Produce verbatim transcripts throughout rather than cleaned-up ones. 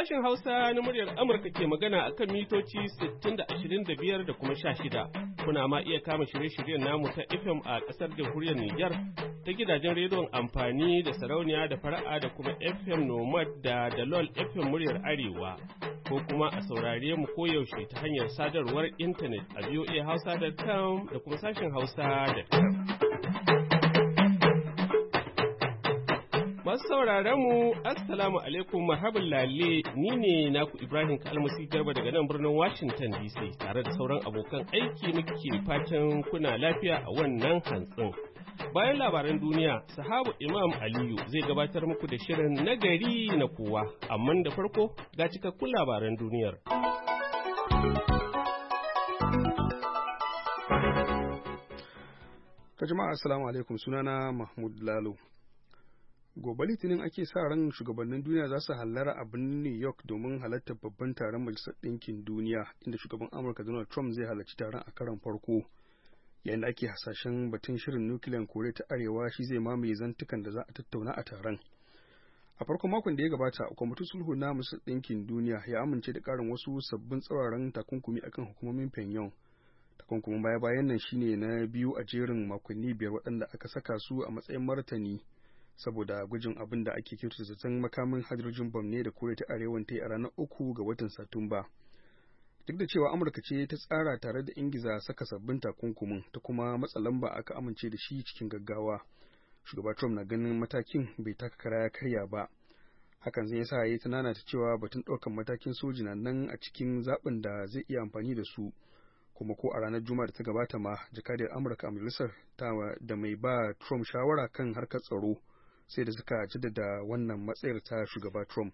Sashen Hausa na muryar Amurka ke magana a kan mitoci sittin da ashirin da biyar da kuma sha shida. Kuna ma iya kama shirye-shiryen namu ta F M a ƙasar jamhuriyar Nijar ta gidajen rediyon amfani da sarauniya da fara'a da kuma F M Nomad da Dalol F M muryar Arewa. Ko kuma a saurare mu koyaushe ta hanyar sadarwar intanet a v o a hausa dot com da kuma sashen hausa dot com. Masu sauraron mu, Assalamu alaikum, marhaban lalle, ni ne naku Ibrahim Kalmasi Garba daga nan birnin Washington D C tare da sauran abokan aiki muke fatan kuna lafiya a wannan hantsin. Bayan labaran duniya, sahabu Imam Aliyu zai gabatar muku da shirin nagari na kowa, amma da farko ga cikakkun labaran duniyar. Ka jama'a assalamu alaikum, sunana Mahmud Lalo. Gobe Litinin ake sa ran shugabannin duniya za su hallara a birnin New York domin halartar babban taron Majalisar Ɗinkin Duniya, inda shugaban Amurka Donald Trump zai halarci taron a karon farko, yayin da ake hasashen batun shirin nukiliyan Koriya ta Arewa shi zai mamaye zantukan da za a tattauna a taron. A farkon makon da ya gabata, kwamitin sulhu na Majalisar Ɗinkin Duniya ya amince da ƙarin wasu sabbin tsauraran takunkumi akan hukumomin Pyongyang. Takunkumin baya-bayan nan shine na biyu a jerin makonni biyar waɗanda aka saka su a matsayin martani saboda gujin abin da ake kirta zaton makamin hydrogen bomb ne da Koriya ta Arewa ta yi a ranar uku ga watan Satumba. Duk da cewa Amurka ce ta tsara tare da ingiza saka sabbin takunkumin ta kuma matsa lamba aka amince da shi cikin gaggawa, shugaba Trump na ganin matakin bai taka kara ya karya ba. Hakan zai sa ya yi tunana ta cewa batun ɗaukan matakin soji na nan a cikin zaɓin da zai iya amfani da su. Kuma ko a ranar Juma'a da ta gabata ma jakadiyar Amurka a majalisar ta da mai ba Trump shawara kan harkar tsaro sai da suka jaddada wannan matsayar ta shugaba Trump.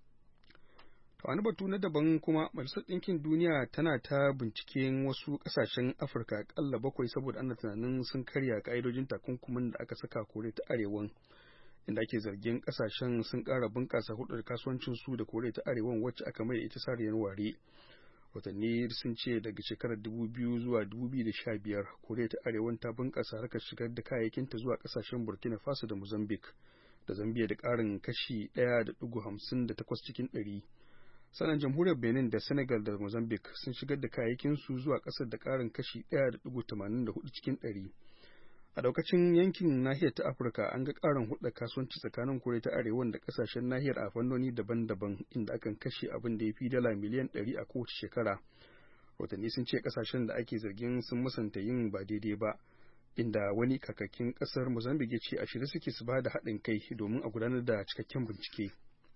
To wani batu na daban kuma Majalisar Ɗinkin Duniya tana ta binciken wasu ƙasashen Afirka ƙalla bakwai saboda ana tunanin sun karya ƙa'idojin takunkumin da aka saka Koriya ta Arewan, inda ake zargin ƙasashen sun ƙara bunƙasa hulɗar kasuwancin su da Koriya ta Arewan wacce aka mai ita sariyar ware. Watanni sun ce daga shekarar dubu biyu zuwa dubu biyu da sha biyar Koriya ta Arewan ta bunƙasa harkar shigar da kayayyakinta zuwa ƙasashen Burkina Faso da Mozambique da Zambia da ƙarin kashi ɗaya da ɗigo hamsin da takwas cikin ɗari. Sannan jamhuriyar Benin da Senegal da Mozambique sun shigar da kayayyakinsu zuwa ƙasar da ƙarin kashi ɗaya da ɗigo tamanin da hudu cikin ɗari. A daukacin yankin nahiyar ta Afirka an ga ƙarin hulɗar kasuwanci tsakanin Koriya ta Arewan da ƙasashen nahiyar a fannoni daban-daban, inda akan kashe abin da ya fi dala miliyan ɗari a kowace shekara. Watanni sun ce ƙasashen da ake zargin sun musanta yin ba daidai ba, inda wani kakakin ƙasar Mozambique ya ce a shirye suke su ba da haɗin kai domin a gudanar da cikakken bincike.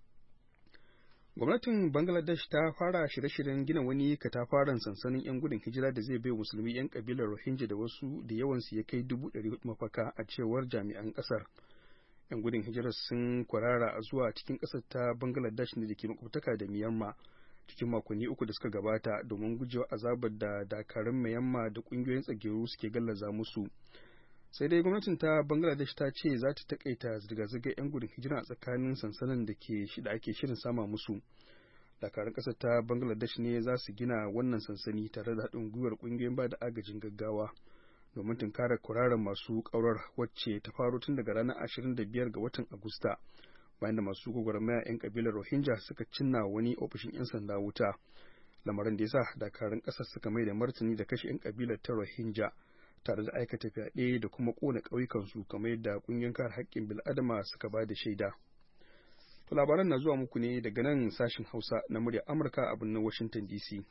Gwamnatin Bangladesh ta fara shirye-shiryen gina wani katafaren sansanin 'yan gudun hijira da zai bai musulmi 'yan kabilar Rohingya da wasu da yawansu ya kai dubu ɗari hudu mafaka a cewar jami'an ƙasar. 'Yan gudun hijira sun kwarara zuwa cikin ƙasar ta Bangladesh ne da ke makwabtaka da Myanmar cikin makonni uku da suka gabata domin gujewa azabar da dakarun Myanmar da ƙungiyoyin tsageru suke gallaza musu. Sai dai gwamnatin ta Bangladesh ta ce za ta takaita zirga-zirgar 'yan gudun hijira a tsakanin sansanin da ke shida ake shirin sama musu. Dakarun ƙasar ta Bangladesh ne za su gina wannan sansani tare da haɗin gwiwar ƙungiyoyin ba da agajin gaggawa domin tunkarar kwararar masu ƙaurar wacce ta faro tun daga ranar ashirin da biyar ga watan Agusta, bayan da masu gwagwarmaya 'yan kabilar Rohingya suka cinna wani ofishin 'yan sanda wuta, lamarin da ya sa dakarun ƙasar suka mai da martani da kashe 'yan kabilar ta Rohingya tare da aikata fyaɗe da kuma ƙona ƙauyukansu kamar yadda ƙungiyar kare haƙƙin bil'adama suka ba da shaida. To labaran na zuwa muku ne daga nan sashin Hausa na muryar Amurka a birnin Washington D C.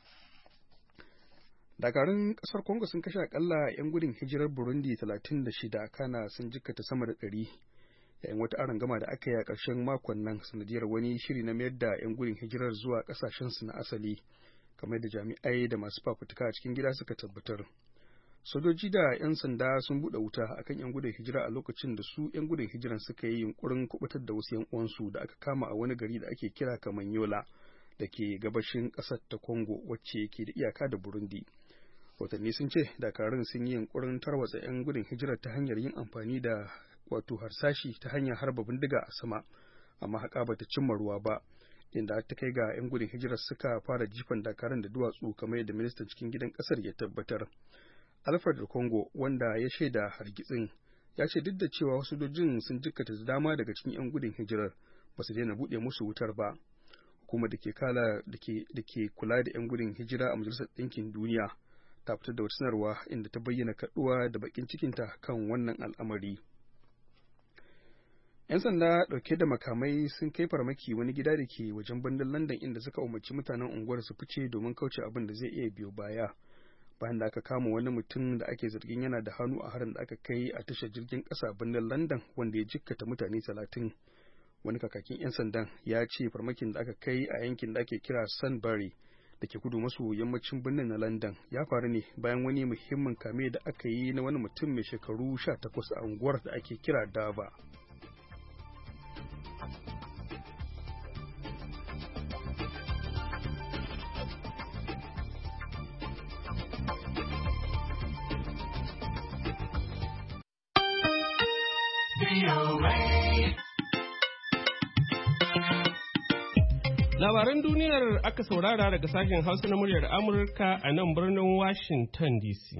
Dakarun ƙasar Congo sun kashe akalla 'yan gudun hijirar Burundi talatin da shida, kana sun jikkata sama da ɗari yayin wata arangama da aka yi a ƙarshen makon nan sanadiyar wani shiri na mayar da 'yan gudun hijirar zuwa ƙasashensu na asali, kamar da jami'ai da masu fafutuka a cikin gida suka tabbatar. Sojoji da 'yan sanda sun buɗe wuta akan 'yan gudun hijira a lokacin da su 'yan gudun hijiran suka yi yunkurin kubutar da wasu 'yan uwansu da aka kama a wani gari da ake kira Kamanyola da ke gabashin ƙasar ta Congo wacce ke da iyaka da Burundi. Watanni sun ce dakarun sun yi yunkurin tarwatsa 'yan gudun hijirar ta hanyar yin amfani da wato harsashi ta hanyar harba bindiga a sama, amma haka bata cimma ruwa ba, inda ta kai ga 'yan gudun hijirar suka fara jifan dakarun da duwatsu kamar yadda ministan cikin gidan ƙasar ya tabbatar. Alfred Congo, wanda ya shaida hargitsin, ya ce duk da cewa wasu sojojin sun jikkata dama daga cikin 'yan gudun hijirar ba su daina buɗe musu wutar ba. hukumar da ke kala da ke kula da 'yan gudun hijira a Majalisar Ɗinkin Duniya ta fitar da wata sanarwa inda ta bayyana kaduwa da bakin cikinta kan wannan al'amari. 'Yan sanda ɗauke da makamai sun kai farmaki wani gida da ke wajen birnin London inda suka umarci mutanen unguwar su fice domin kauce abin da zai iya biyo baya. Bayan da aka kama wani mutum da ake zargin yana da hannu a harin da aka kai a tashar jirgin ƙasa birnin London wanda ya jikkata mutane talatin. Wani kakakin 'yan sandan ya ce farmakin da aka kai a yankin da ake kira Sunbury da ke kudu maso yammacin birnin na London ya faru ne bayan wani muhimmin kame da aka yi na wani mutum mai shekaru sha takwas a unguwar da ake kira Dava. Labaran duniyar aka saurara daga sashen Hausa na muryar Amurka a nan birnin Washington D C.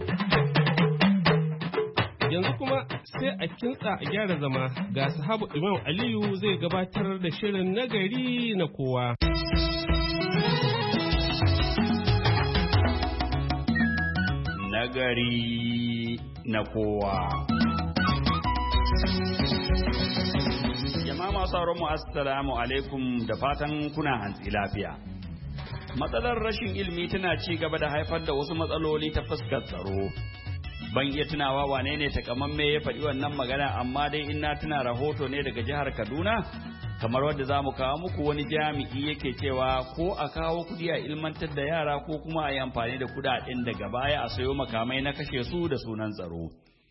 Yanzu kuma sai a kintsa a gyara zama ga sahabu Imam Aliyu zai gabatar da shirin nagari na kowa. Nagari na kowa. Jama'a masu mu assalamu alaikum da fatan kuna hantsi lafiya. Matsalar rashin ilimi tana ci gaba da haifar da wasu matsaloli ta fuskar tsaro. Ban iya tunawa wane ne takamamme ya faɗi wannan magana, amma dai in na tuna rahoto ne daga jihar Kaduna, kamar wadda za mu kawo muku wani jami'i yake cewa ko a kawo kudi a ilmantar da yara ko kuma a yi amfani da kudaden daga baya a sayo makamai na kashe su da sunan tsaro.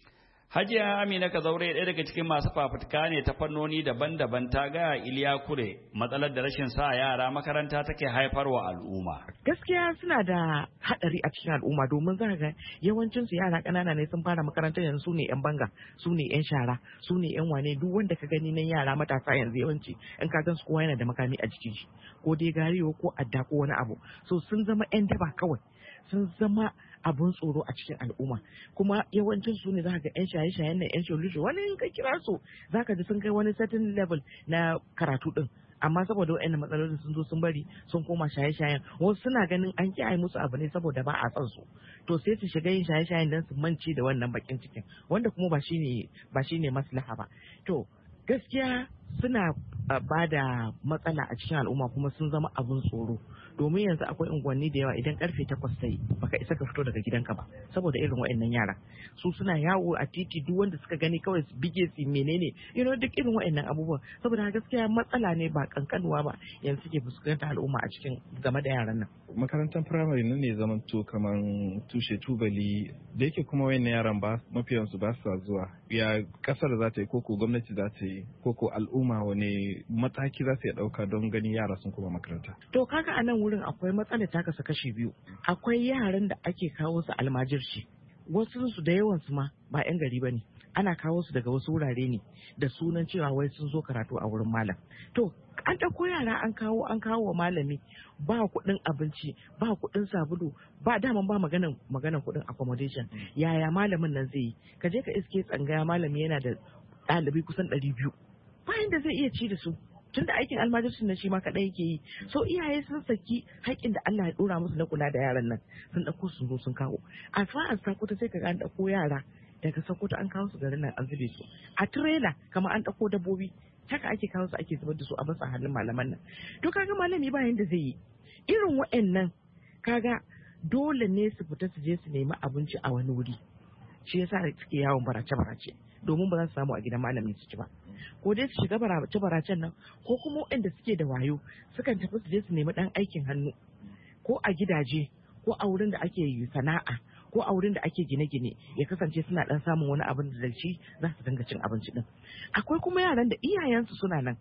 Hajiya Amina Kazaure ɗaya daga cikin masu fafutuka ne ta fannoni daban-daban ta ga Iliya Kure matsalar da rashin sa yara makaranta take haifarwa al'umma. Gaskiya suna da haɗari a cikin al'umma domin za ga yawancin su yara ƙanana ne sun fara makaranta yanzu su ne 'yan banga, su ne 'yan shara, su ne 'yan wane duk wanda ka gani nan yara matasa yanzu yawanci in ka gan su kowa yana da makami a jikin shi ko dai gariyo ko adda ko wani abu. So sun zama 'yan daba kawai. Sun zama abun tsoro a cikin al'umma kuma yawancin su ne za ka ga yan shaye-shayen nan yan sholisho wani in ka kira su za ka ji sun kai wani certain level na karatu din amma saboda wa'annan matsalolin sun zo sun bari sun koma shaye-shayen wasu suna ganin an kiyaye musu abu ne saboda ba a son su to sai su shiga yin shaye-shayen dan su mance da wannan bakin cikin wanda kuma ba shine ba shine maslaha ba. To gaskiya suna ba da matsala a cikin al'umma kuma sun zama abun tsoro domin yanzu akwai unguwanni da yawa idan karfe takwas sai baka isa ka fito daga gidanka ba saboda irin waɗannan yara su suna yawo a titi duk wanda suka gani kawai su bige su menene you know duk irin waɗannan abubuwan saboda gaskiya matsala ne ba kankanuwa ba yanzu suke fuskantar al'umma a cikin game da yaran nan. Makarantar firamare nan ne zaman to kamar tushe tubali da yake kuma wayannan yaran ba mafiyansu ba su zuwa ya kasar za ta yi koko gwamnati za ta yi koko al'umma wani mataki za su iya ɗauka don ganin yara sun koma makaranta. To kaga a nan wurin akwai matsalar ta kasa kashi biyu akwai yaran da ake kawo su almajirci wasu su da yawan su ma ba yan gari bane ana kawo su daga wasu wurare ne da sunan cewa wai sun zo karatu a wurin malam. To an ɗauko yara an kawo an kawo wa malami ba kuɗin abinci ba kuɗin sabulu ba daman ba maganan maganan kuɗin accommodation yaya malamin nan zai yi ka je ka iske tsangaya malami yana da ɗalibai kusan ɗari biyu bayan da zai iya ci da su tunda aikin almajircin nan shi ma kaɗai yake yi so iyaye sun saki haƙƙin da Allah ya ɗora musu na kula da yaran nan sun ɗauko su zo sun kawo a fa'an sakuta sai ka ga an ɗauko yara daga sakuta an kawo su garin nan an zube su a tirela kamar an ɗauko dabbobi haka ake kawo su ake zubar da su a basa halin malaman nan to kaga malami ba yanda zai yi irin waɗannan kaga dole ne su fita su je su nemi abinci a wani wuri shi yasa suke yawon barace-barace domin ba za su samu a gidan malami su ci ba ko dai su shiga barace-baracen nan ko kuma waɗanda suke da wayo sukan tafi su je su nemi ɗan aikin hannu ko a gidaje ko a wurin da ake yi sana'a ko a wurin da ake gine-gine ya kasance suna ɗan samun wani abin da shi za su dinga cin abinci ɗin akwai kuma yaran da iyayensu suna nan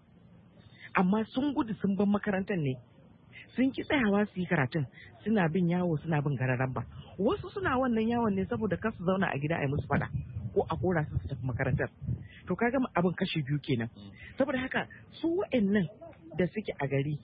amma sun gudu sun bar makarantar ne sun ki tsayawa su yi karatun suna bin yawo suna bin gararan ba wasu suna wannan yawon ne saboda kar su zauna a gida a yi musu fada ko a kora su su tafi makarantar to kaga abin kashi biyu kenan saboda haka su wa'annan da suke a gari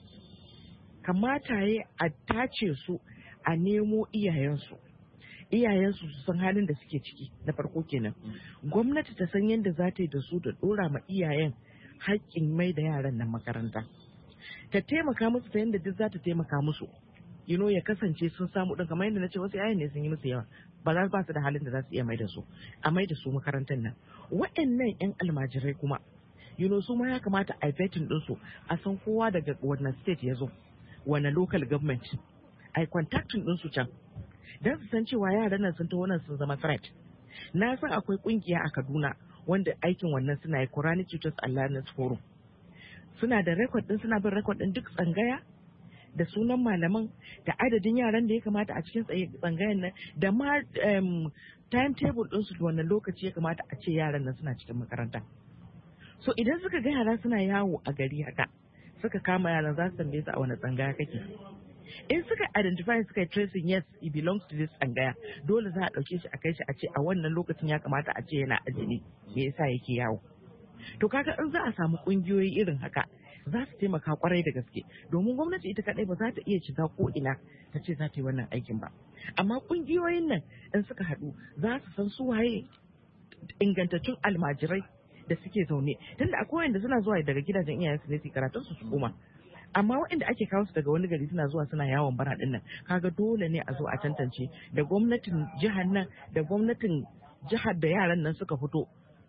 kamata ya a tace su a nemo iyayensu iyayensu su san halin da suke ciki na farko kenan gwamnati ta san yadda za ta yi da su da dora ma iyayen haƙƙin mai da yaran nan makaranta ta taimaka musu ta yadda duk za ta taimaka musu you know ya kasance sun samu din kamar yadda na ce wasu yayin ne sun yi musu yawa ba za ba su da halin da za su iya mai da su a mai da su makarantar nan waɗannan yan almajirai kuma you know su ma ya kamata a vetting din su a san kowa daga wannan state ya zo wani local government ai contacting din su can dan su san cewa yaran nan sun ta wannan sun zama threat. Na san akwai kungiya a Kaduna wanda aikin wannan suna yi Quranic Teachers Alliance Forum. Suna da record din suna bin record din duk tsangaya da sunan malaman da adadin yaran da ya kamata a cikin tsangayen nan da ma timetable din su wannan lokaci ya kamata a ce yaran nan suna cikin makaranta. So idan suka ga yara suna yawo a gari haka suka kama yaran za su tambaye su a wani tsangaya kake. In suka identify suka tracing yes it belongs to this tsangaya dole za a dauke shi a kai shi a ce a wannan lokacin ya kamata a ce yana aji ne me yasa yake yawo. To kaga in za a samu kungiyoyi irin haka za su taimaka kwarai da gaske domin gwamnati ita kadai ba za ta iya shiga ko ina ta ce za ta yi wannan aikin ba. Amma kungiyoyin nan in suka haɗu za su san su waye ingantaccen almajirai da suke zaune tunda akwai wanda suna zuwa daga gidajen iyayensu ne su karatun su su koma. Amma waɗanda ake kawo su daga wani gari suna zuwa suna yawon bara ɗin nan kaga dole ne a zo a tantance da gwamnatin jihar nan da gwamnatin jihar da yaran nan suka fito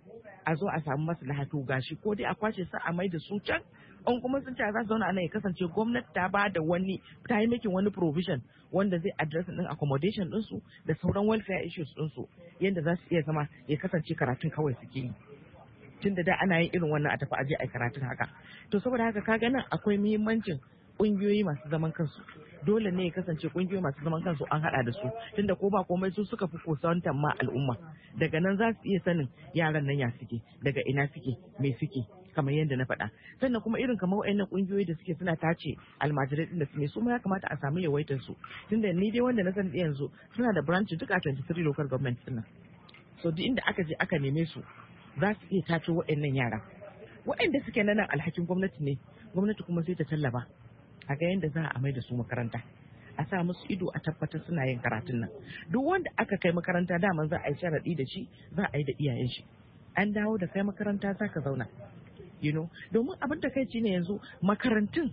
a zo a samu maslahatu gashi ko dai a kwashe su a mai da su can in kuma sun ce za su zauna a nan ya kasance gwamnati ta ba da wani ta yi making wani provision wanda zai address din accommodation din su da sauran welfare issues din su yanda za su iya zama ya kasance karatun kawai suke yi tun da da ana yin irin wannan a tafi aje a karatun haka to saboda haka kaga nan akwai muhimmancin kungiyoyi masu zaman kansu dole ne ya kasance kungiyoyi masu zaman kansu an hada da su tunda ko ba komai su suka fi kusantar ma al'umma daga nan za su iya sanin yaran nan ya suke daga ina suke me suke kamar yadda na faɗa sannan kuma irin kamar wayannan kungiyoyi da suke suna tace almajirai din da suke su ma ya kamata a samu yawaitar su tunda ni dai wanda na sani yanzu suna da branch duka twenty-three local government din nan so duk inda aka je aka neme su za su iya tace waɗannan yara waɗanda suke nan alhakin gwamnati ne gwamnati kuma sai ta tallaba a ga yadda za a mai da su makaranta a sa musu ido a tabbatar suna yin karatun nan duk wanda aka kai makaranta daman za a yi sharaɗi da shi za a yi da iyayen shi an dawo da kai makaranta za ka zauna you know domin abin da kai ne yanzu makarantun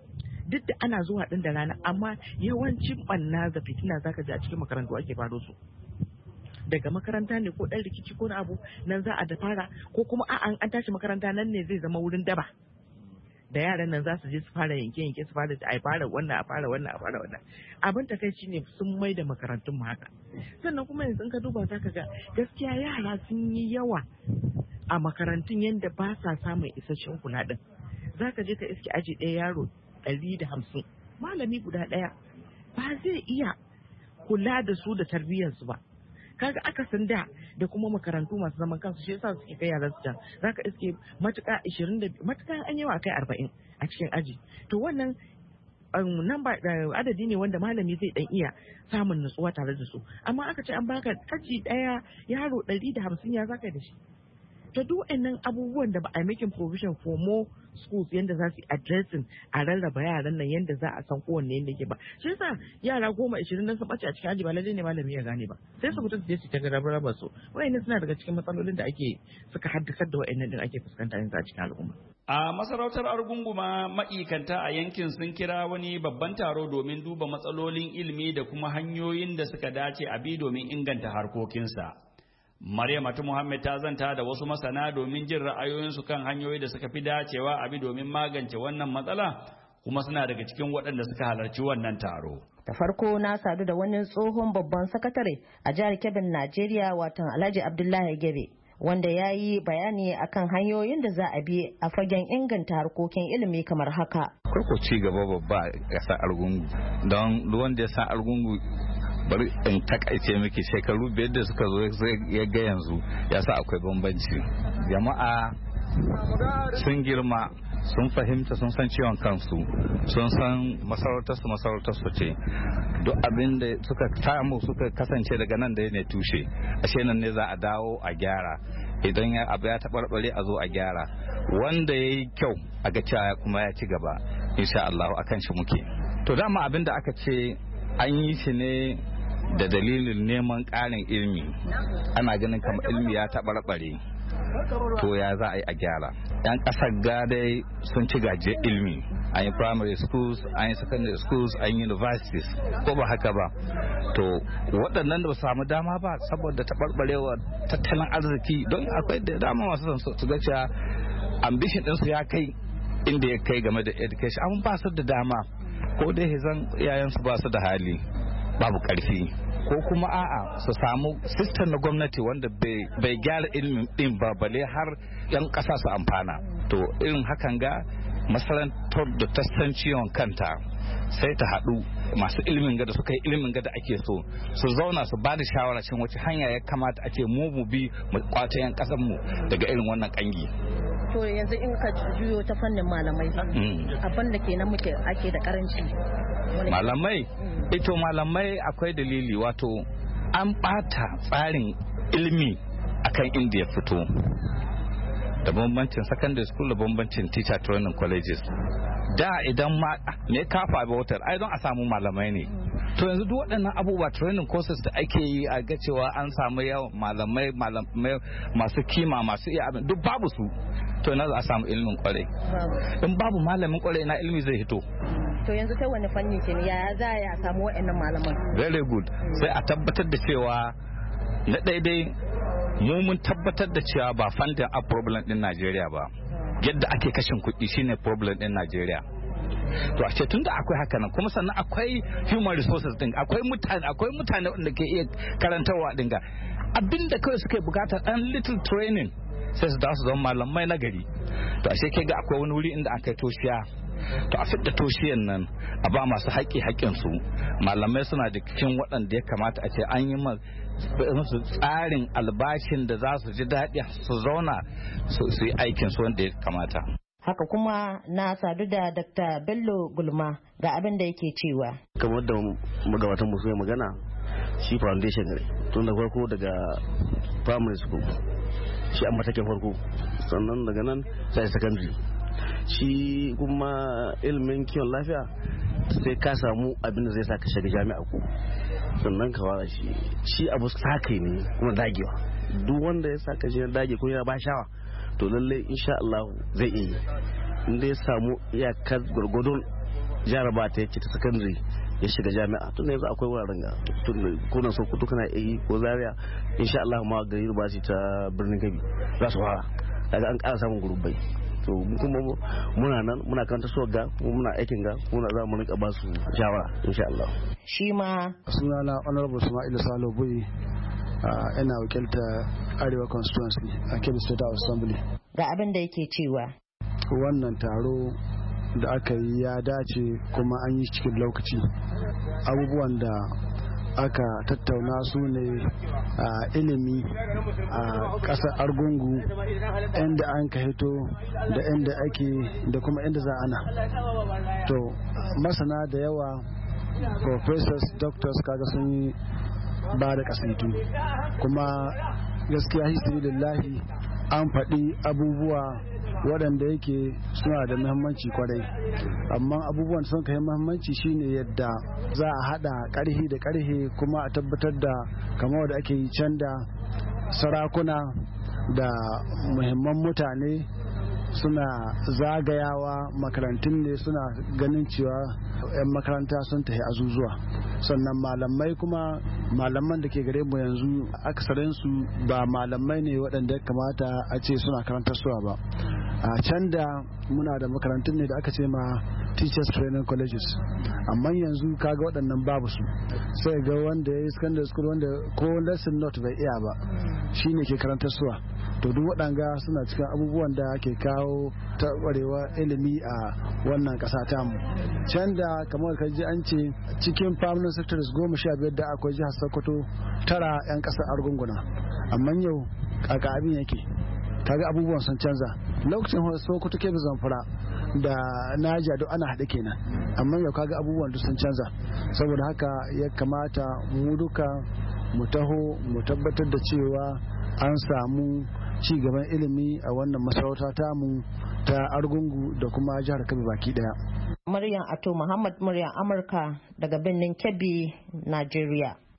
duk da ana zuwa ɗin da rana amma yawancin ɓanna da fitina za ka ji a cikin makarantu ake faro su daga makaranta ne ko ɗan rikici ko na abu nan za a da fara ko kuma a'a an tashi makaranta nan ne zai zama wurin daba da yaran nan za su je su fara yanke yanke su fara a fara wannan a fara wannan a fara wannan abin takaici ne sun mai da makarantun mu haka sannan kuma yanzu ka duba za ka ga gaskiya yara sun yi yawa a makarantun yadda ba sa samun isasshen kula din za ka je ka iske aji ɗaya yaro ɗari da hamsin malami guda ɗaya ba zai iya kula da su da tarbiyyarsu ba kaga aka san da da kuma makarantu masu zaman kansu shi yasa suke kai yaran su can zaka iske matuka ashirin da matuka an yawa kai arba'in a cikin aji to wannan namba adadi ne wanda malami zai dan iya samun nutsuwa tare da su amma aka ce an baka aji daya yaro ɗari da hamsin ya zaka da shi to duk waɗannan abubuwan da ba a making provision for more schools yanda za su addressing a rarraba yaran nan yanda za a san kowanne yanda yake ba shi yasa yara goma ishirin nan sun bace a cikin aji ba lalle ne malami ya gane ba sai su mutum su je su ta raba su waɗannan suna daga cikin matsalolin da ake suka haddasar da waɗannan din ake fuskanta yanzu a cikin al'umma a masarautar Argunguma ma'ikanta a yankin sun kira wani babban taro domin duba matsalolin ilimi da kuma hanyoyin da suka dace a bi domin inganta harkokinsa. Maryamatu Muhammad ta zanta da wasu masana domin jin ra'ayoyinsu kan hanyoyi da suka fi dacewa a bi domin magance wannan matsala kuma suna daga cikin waɗanda suka halarci wannan taro. Da farko na sadu da wani tsohon babban sakatare a jihar Kebbi Najeriya watan Alhaji Abdullahi Gebe wanda ya yi bayani akan hanyoyin da za a bi a fagen inganta harkokin ilimi kamar haka. Farko ci gaba babba a ƙasar Argungu don wanda ya san Argungu bari in takaice miki shekaru biyar da suka zo ya ga yanzu ya sa akwai bambanci jama'a sun girma sun fahimta sun san ciwon kansu sun san masarautarsu masarautarsu ce duk abin da suka samu suka kasance daga nan da ne tushe ashe nan ne za a dawo a gyara idan ya abu ya taɓarɓare a zo a gyara wanda ya yi kyau a ga cewa kuma ya ci gaba insha Allah akan shi muke to dama abin da aka ce an yi shi ne da dalilin neman ƙarin ilimi ana ganin kamar ilimi ya taɓarɓare to ya za a yi a gyara yan ƙasar gadai sun ci gajiyar ilimi an yi primary schools, an yi secondary schools, an yi universities, ko ba haka ba. To waɗannan da ba samu dama ba saboda taɓarɓarewa tattalin arziki, don akwai da dama masu son su ga cewa ambition ɗinsu ya kai inda ya kai game da education, amma ba su da dama, ko dai zan iyayensu ba su da hali, babu ƙarfi, ko kuma a'a su samu system na gwamnati wanda bai gyara ilimin din ba bale har yan ƙasa su amfana. To irin hakan ga masarantar da ta san ciwon kanta sai ta haɗu masu ilimin gada suka yi ilimin gada ake so su zauna su ba da shawara cin wace hanya ya kamata a ce mu mu bi mu kwato yan ƙasar mu daga irin wannan kangi. To yanzu in ka juyo ta fannin malamai abin da ke nan muke ake da karanci malamai ito malamai akwai dalili, wato an ɓata tsarin ilimi akan inda ya fito da bambancin secondary school da bambancin teacher training colleges. Da idan ma ne kafa bautar ai don a samu malamai ne, to yanzu duk waɗannan abubuwa training courses da ake yi a ga cewa an samu yawan malamai malamai masu kima masu iya abin duk babu su, to yanzu a samu ilimin kwarai. In babu malamin kwarai na ilimi zai hito. To yanzu kai wani fanni ke ne yaya za a samu waɗannan malaman? Very good. Sai a tabbatar da cewa na daidai mu mun tabbatar da cewa ba funding a problem din Najeriya ba. Yadda ake kashin kuɗi shine problem din Najeriya. To a ce tunda akwai haka nan kuma sannan akwai human resources din, akwai mutane akwai mutane wanda ke iya karantarwa din ga abinda kawai suke bukata dan little training sai su da su zama malamai na gari. To ashe ke ga akwai wani wuri inda aka yi toshiya, to a fitta toshiyan nan a ba masu haƙƙi haƙƙinsu. Malamai suna da cikin waɗanda ya kamata a ce an yi musu tsarin albashin da za su ji daɗi su zauna su yi aikin su wanda ya kamata. Haka kuma na sadu da Doctor Bello Gulma ga abin da yake cewa. Kamar da magabatan mu suka magana, shi foundation ne tun da farko daga primary school, shi an matakin farko, sannan daga nan sai secondary. Shi kuma ilimin kiwon lafiya sai ka samu abin da zai sa ka shiga jami'a ko sannan ka fara shi shi abu sakai ne kuma dagewa. Duk wanda ya sa ka je dage ko yana ba shawa to lalle insha Allah zai iya inda ya samu iyakar gurgudun jaraba ta yake ta secondary ya shiga jami'a. Tun yanzu akwai wuraren ga tun kuna so kutu kana yi ko Zaria insha Allah ma ga university ta Birnin Kebbi za su fara daga an ƙara samun gurubai. To kuma muna nan muna karanta so ga muna aikin ga muna za mu rika ba su shawara insha Allah. Shi ma sunana Honorable Ismail Salo Boyi, ina wakilta Arewa Constituency a Kebbi State Assembly. Ga abin da yake cewa wannan taro da aka yi ya dace kuma an yi cikin lokaci. Abubuwan da aka tattauna su ne a ilimi a ƙasar Argungu, inda an ka hito da inda ake da kuma inda za ana. To masana da yawa, professors, doctors kaga sun yi ba da kasitu, kuma gaskiya hisabilillahi an faɗi abubuwa waɗanda yake suna da muhimmanci kwarai, amma abubuwan sun kai muhimmanci shine yadda za a haɗa ƙarhi da ƙarhe kuma a tabbatar da kamar da ake yi can da sarakuna da muhimman mutane suna zagayawa makarantun ne suna ganin cewa 'yan makaranta sun tafi azuzuwa. Sannan malamai kuma malaman da ke gare mu yanzu akasarinsu ba malamai ne waɗanda ya kamata a ce suna karantar suwa ba. A can da muna da makarantun ne da aka ce ma teachers training colleges, amma yanzu kaga waɗannan babu su, sai ga wanda ya yi secondary school wanda ko lesson note bai iya ba shine ke karantar suwa. To duk waɗanga suna cikin abubuwan da ke kawo taɓarewa ilimi a wannan ƙasa tamu. Can da kamar ka ji an ce cikin permanent secretaries goma sha biyar da akwai jihar Sokoto tara 'yan ƙasar Argunguna, amma yau kaka abin yake kaga abubuwan sun canza. Lokacin Sokoto Kebbi Zamfara da Naija duk ana haɗe kenan, amma yau kaga abubuwan duk sun canza. Saboda haka ya kamata mu duka mu taho mu tabbatar da cewa an samu ci gaban ilimi a wannan masarauta tamu ta Argungu da kuma jihar Kebbi baki daya. Maryam Ato Muhammad, muryar Amurka daga birnin Kebbi, Najeriya.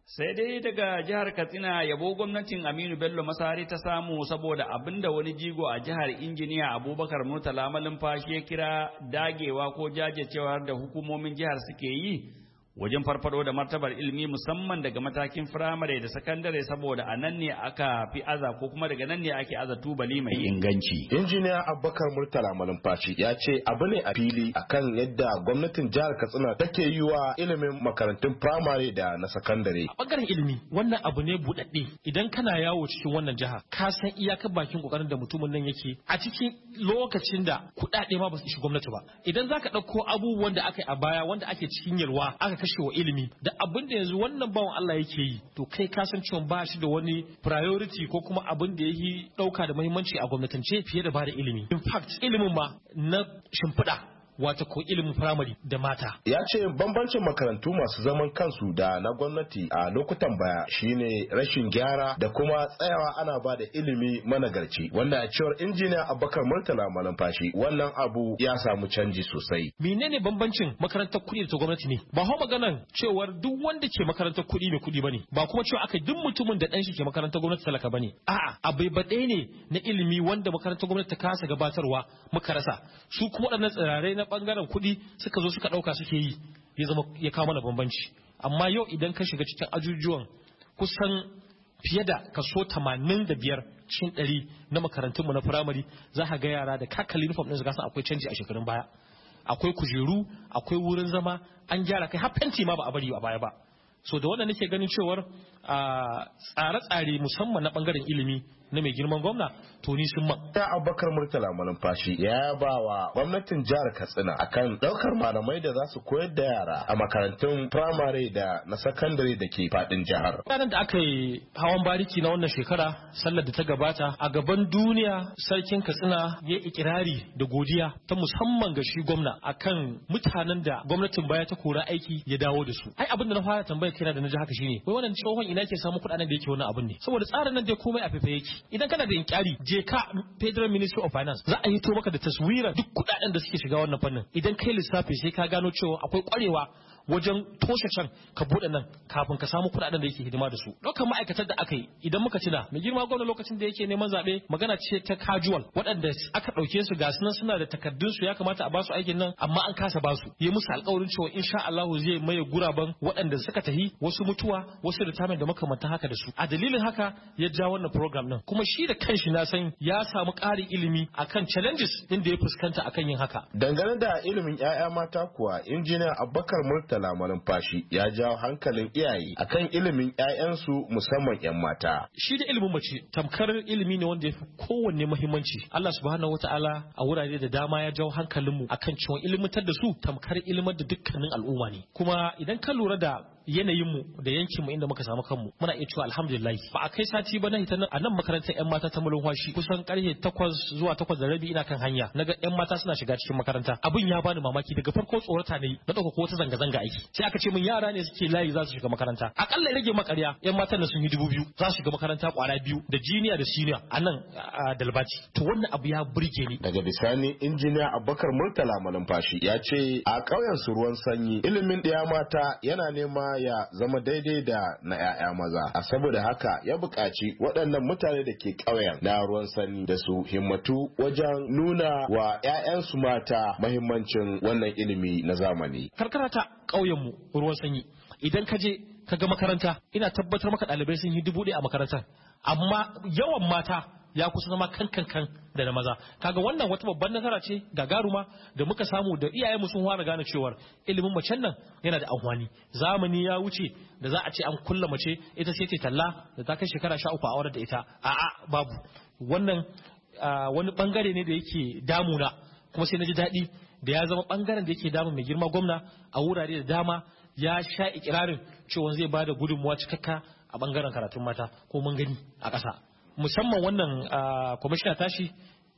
Sai dai daga jihar Katsina yabo gwamnatin Aminu Bello Masari ta samu saboda abinda wani jigo a jihar injiniya Abubakar Murtala Malumfashi ya kira dagewa ko jajircewar da hukumomin jihar suke yi wajen farfado da martabar ilimi musamman daga matakin firamare da sakandare saboda a nan ne aka fi aza ko kuma daga nan ne ake aza tubali mai inganci. Injiniya Abubakar Murtala Malumfashi ya ce abu ne a fili akan yadda gwamnatin jihar Katsina take yi wa ilimin makarantun firamare da na sakandare. A bangaren ilimi wannan abu ne buɗaɗɗe idan kana yawo cikin wannan jiha ka san iyakar bakin kokarin da mutumin nan yake a cikin lokacin da kuɗaɗe ma ba su ishi gwamnati ba. Idan zaka ɗauko abubuwan da aka yi a baya wanda ake cikin yalwa aka kashe wa ilimi da abin da yanzu wannan bawan Allah yake yi to kai ka san cewa ba shi da wani priority ko kuma abin da yake dauka da muhimmanci a gwamnatance fiye da bada ilimi. In fact ilimin ma na shimfiɗa wata ko ilimin firamare da mata. Ya ce bambancin makarantu masu zaman kansu da na gwamnati a lokutan baya shine rashin gyara da kuma tsayawa ana ba da ilimi managarci wanda a cewar injiniya Abubakar Murtala Malumfashi wannan abu ya samu canji sosai. Menene bambancin makarantar kuɗi da ta gwamnati ne? Ba ho maganan cewar duk wanda ke makarantar kuɗi mai kuɗi bane ba kuma cewa aka duk mutumin da ɗan shi ke makarantar gwamnati talaka bane. A'a abai baɗe ne na ilimi wanda makarantar gwamnati ta kasa gabatarwa muka rasa. Su kuma waɗannan tsirarai na bangaren kuɗi suka zo suka ɗauka suke yi ya zama ya kawo mana bambanci amma yau idan ka shiga cikin ajujuwan kusan fiye da kaso tamanin da biyar cikin ɗari na makarantunmu na firamare za ka ga yara da kakali uniform ɗin su san akwai canji a shekarun baya akwai kujeru akwai wurin zama an gyara kai har fenti ma ba a bari a baya ba so da wannan nake ganin cewar tsare-tsare musamman na bangaren ilimi na mai girman gwamna to ni sun ma. Ya Abubakar Murtala Malumfashi ya ba wa gwamnatin jihar Katsina akan daukar malamai da za su koyar da yara a makarantun firamare da na sakandare da ke fadin jihar. Ranar da aka yi hawan bariki na wannan shekara sallar da ta gabata a gaban duniya sarkin Katsina ya ikirari da godiya ta musamman ga shi gwamna akan mutanen da gwamnatin baya ta kora aiki ya dawo da su. Ai abin da na fara tambaya kaina da na ji haka shine wai wannan tsohon ina ke samu kuɗaɗen da yake wannan abin ne saboda tsarin nan dai komai a fefe yake. Idan kana da inkari je ka Federal Ministry of Finance za a yi to maka da taswira duk kudaden da suke shiga wannan fannin idan kai lissafi sai ka gano cewa akwai kwarewa wajen toshe can ka bude nan kafin ka samu kudaden da yake hidima da su dukkan ma'aikatar da aka yi idan muka tuna mai girma gwamnati lokacin da yake neman zabe magana ce ta casual waɗanda aka ɗauke su ga sunan suna da takardun su ya kamata a ba su aikin nan amma an kasa ba su yi musu alƙawarin cewa insha Allah zai maye guraben waɗanda suka tahi wasu mutuwa wasu retirement da makamantan haka da su a dalilin haka ya ja wannan program din kuma shi da kanshi na san ya samu ƙarin ilimi akan challenges din da ya fuskanta akan yin haka dangane da ilimin ƴaƴa mata kuwa injiniya Abubakar Murtala Malumfashi ya jawo hankalin iyaye akan ilimin ƴaƴansu musamman ƴan mata. Shi da ilimin mace tamkar ilimi ne wanda ya fi kowanne muhimmanci. Allah subhanahu wataala a wurare da dama ya jawo hankalinmu akan cewa ilimantar da su tamkar ilimar da dukkanin al'umma ne. Kuma idan ka lura da yanayinmu da yankinmu inda muka samu kanmu muna iya cewa alhamdulillah ba a kai sati ba na hita a nan makarantar yan mata ta Malumfashi kusan karfe takwas zuwa takwas da rabi ina kan hanya naga yan mata suna shiga cikin makaranta abin ya bani mamaki daga farko tsorata ne na dauka ko wata zanga zanga aiki sai aka ce min yara ne suke layi za su shiga makaranta akalla ya rage makarya yan matan nan sun yi dubu biyu za su shiga makaranta kwara biyu da jiniya da senior a nan a Dalbati to wannan abu ya burge ni. Daga bisani injiniya Abubakar Murtala Malumfashi ya ce a ƙauyen su ruwan sanyi ilimin ɗaya mata yana nema ya zama daidai da na 'ya'ya maza a saboda haka ya buƙaci waɗannan mutane da ke ƙauyen na ruwan sanyi da su himmatu wajen nuna wa 'ya'yansu mata mahimmancin wannan ilimi na zamani. Karkara ta ƙauyenmu ruwan sanyi idan ka je ka ga makaranta ina tabbatar maka ɗalibai sun yi dubu ɗaya a makarantar amma yawan mata ya kusa zama kan kan kan da na maza kaga wannan wata babban nasara ce gagaruma da muka samu da iyayenmu sun fara gane cewar ilimin macen nan yana da amfani zamani ya wuce da za a ce an kulla mace ita sai ta talla da ta kai shekara sha uku a aurar da ita a'a babu wannan wani bangare ne da yake damuna kuma sai na ji daɗi da ya zama bangaren da yake damun mai girma gwamna a wurare da dama ya sha ikirarin cewa zai bada gudunmuwa cikakka a bangaren karatun mata ko mun gani a ƙasa musamman wannan kwamishina tashi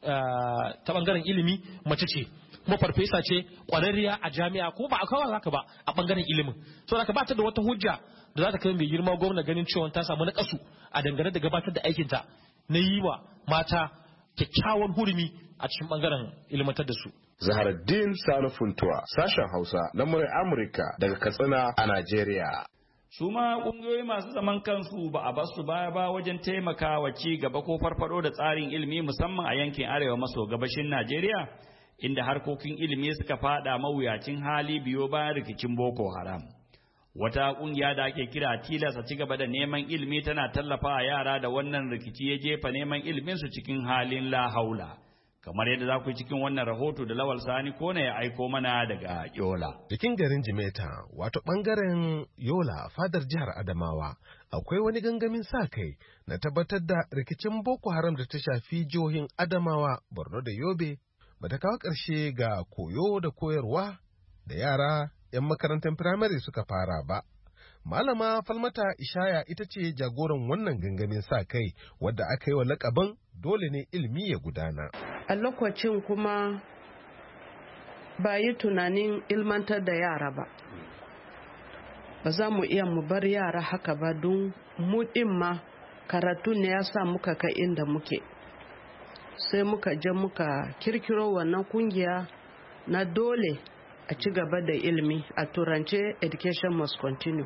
ta bangaren ilimi mace ce kuma farfesa ce kwararriya a jami'a ko ba a kawo haka ba a bangaren ilimin so da ka bata da wata hujja da za ta kai mai girma gwamna ganin cewa ta samu naƙasu a dangane da gabatar da aikinta na yi wa mata kyakkyawan hurumi a cikin bangaren ilimantar da su. Zaharaddin Sani Funtuwa, sashen Hausa na murai Amurka daga Katsina a Najeriya. Su ma ƙungiyoyi masu zaman kansu ba a basu baya ba wajen taimakawa ci gaba ko farfado da tsarin ilimi musamman a yankin arewa maso gabashin Najeriya, inda harkokin ilimi suka fada mawuyacin hali biyo bayan rikicin Boko Haram. Wata ƙungiya da ake kira Tilas a ci gaba da neman ilimi tana tallafa yara da wannan rikici ya jefa neman ilimin su cikin halin la haula. Kamar yadda za ku yi cikin wannan rahoto da Lawal Sani Kona ya aiko mana daga Yola. Cikin garin Jimeta, wato ɓangaren Yola, fadar jihar Adamawa, akwai wani gangamin sa kai na tabbatar da rikicin Boko Haram da ta shafi jihohin Adamawa, Borno da Yobe, bata kawo ƙarshe ga koyo da koyarwa da yara 'yan makarantar firamare suka fara ba. Malama Falmata Ishaya ita ce jagoran wannan gangamin sa kai wadda aka yi wa lakabin dole ne ilimi ya gudana. A lokacin kuma ba yi tunanin ilmantar da yara ba. Ba za mu iya mu bar yara haka ba don mu ɗin ma karatu ne ya sa muka kai inda muke. Sai muka je muka kirkiro wannan kungiya na dole a ci gaba da ilimi, a turance education must continue.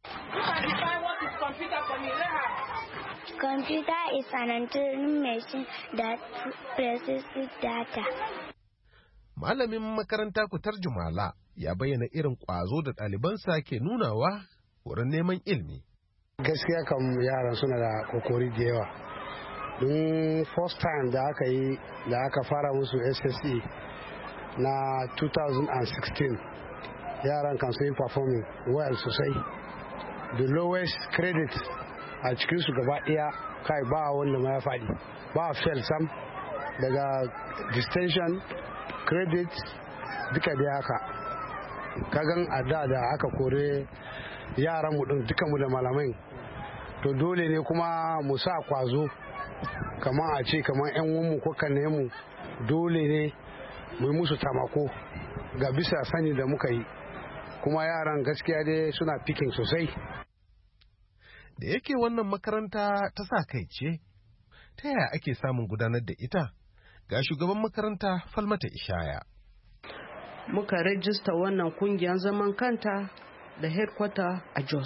Computer is an internal machine that processes data. Malamin makaranta Kutar Jumala ya bayyana irin ƙwazo da ɗalibansa ke nunawa wurin neman ilimi. Gaskiya kam yaran suna da kokori da yawa. Don first time da aka yi da aka fara musu S S E na two thousand sixteen, yaran kan sun yi performing well sosai. The lowest credit a cikinsu gaba ɗaya kai ba wanda ma ya faɗi, ba fail sam, daga distinction credit duka da haka. Kagan a da da aka kore yaran mu din duka mu da malamai, to dole ne kuma mu sa kwazo kamar a ce kamar yan uwanmu ko kannenmu, dole ne mu yi musu tamako ga bisa sani da muka yi, kuma yaran gaskiya dai suna pikin sosai. Da yake wannan makaranta ta sa kai ce, ta yaya ake samun gudanar da ita? Ga shugaban makaranta Falmata Ishaya. Muka rajista wannan kungiyar zaman kanta da headquarter a Jos.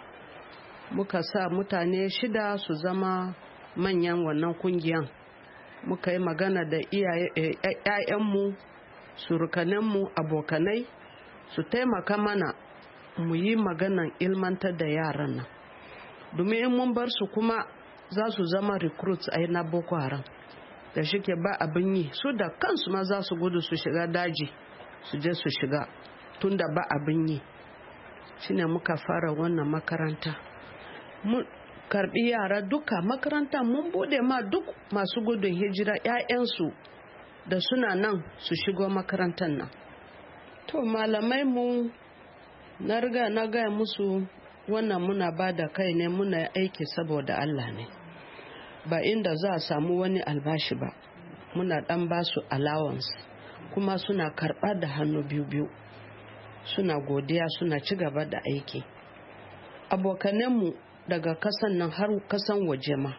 Muka sa mutane shida su zama manyan wannan kungiyar. Muka yi magana da iyayenmu, surukanenmu, abokanai, su taimaka mana mu yi maganan ilmantar da yaran nan. Domin in mun bar su kuma za su zama recruits a na Boko Haram. Da shike ba abin yi, su da kansu ma za su gudu su shiga daji su je su shiga tunda ba abin yi. Shine muka fara wannan makaranta. Mun karbi yara duka makaranta, mun bude ma duk masu gudun hijira 'ya'yansu da suna nan su shigo makarantar nan. To malamai mu na riga na gaya musu wannan muna ba da kai ne, muna aiki saboda Allah ne, ba inda za a samu wani albashi ba. Muna dan ba su allowance kuma suna karɓa da hannu biyu-biyu, suna godiya, suna ci gaba da aiki. Abokanenmu daga kasan nan har kasan waje ma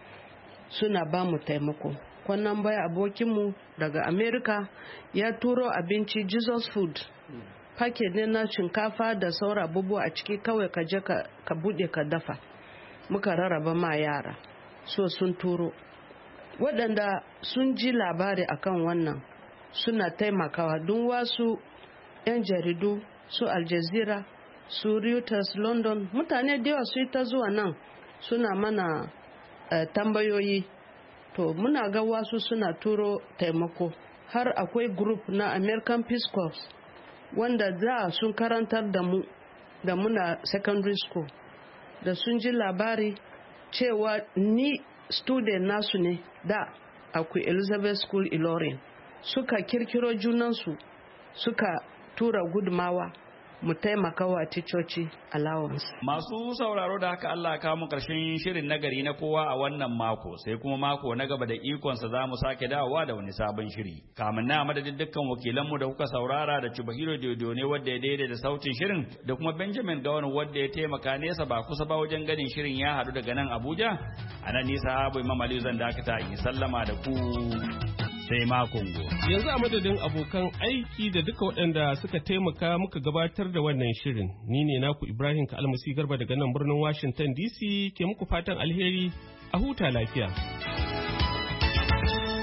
suna ba mu taimako. Kwanan baya abokinmu daga America ya turo abinci Jesus Food, paket ne na shinkafa da saura abubuwa a ciki, kawai ka je ka bude ka dafa. Muka rarraba ma yara, so sun turo. Waɗanda sun ji labari akan wannan suna taimakawa, don wasu 'yan jaridu su Al Jazeera, su Reuters London, mutane da yawa su yi ta zuwa nan suna mana uh, tambayoyi. To muna ga wasu suna turo taimako. Har akwai group na American Peace Corps wanda za sun karantar da mu da muna secondary school, da sun ji labari cewa ni student nasu ne da akwai Elizabeth School Ilorin, suka kirkiro junansu suka tura gudumawa mu taimaka wa ticoci allowance. Masu sauraro, da haka Allah ka mu karshen shirin nagari na kowa a wannan mako, sai kuma mako na gaba da ikonsa za mu sake dawowa da wani sabon shiri. Kamin na madadin dukkan wakilanmu da kuka saurara, da Chubahiro Dodo ne wadda ya daidai da sautin shirin, da kuma Benjamin Gawon wadda ya taimaka nesa ba kusa ba wajen ganin shirin ya haɗu daga nan Abuja. A nan nisa Abu Imam Aliyu zan dakata in sallama da ku sai makon gobe. Yanzu a madadin abokan aiki da duka waɗanda suka taimaka muka gabatar da wannan shirin, ni ne naku Ibrahim Kalmasi Garba daga nan birnin Washington D C ke muku fatan alheri a huta lafiya.